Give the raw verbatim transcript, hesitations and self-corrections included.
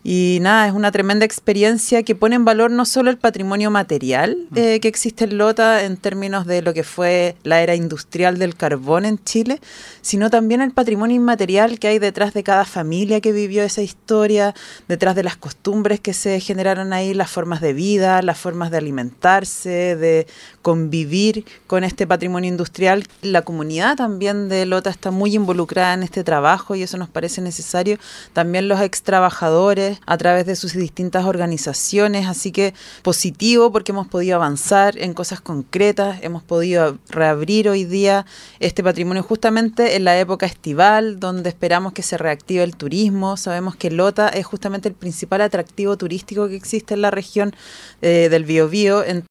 Y nada, es una tremenda experiencia que pone en valor no solo el patrimonio material eh, que existe en Lota en términos de lo que fue la era industrial del carbón en Chile, sino también el patrimonio inmaterial que hay detrás de cada familia que vivió esa historia, detrás de las costumbres que se generaron ahí, las formas de vida, las formas de alimentarse, de convivir con este patrimonio industrial. La comunidad también de Lota está muy involucrada en este trabajo y eso nos parece necesario. También los ex trabajadores a través de sus distintas organizaciones, así que positivo porque hemos podido avanzar en cosas concretas, hemos podido reabrir hoy día este patrimonio justamente en la época estival, donde esperamos que se reactive el turismo. Sabemos que Lota es justamente el principal atractivo turístico que existe en la región eh, del Biobío, en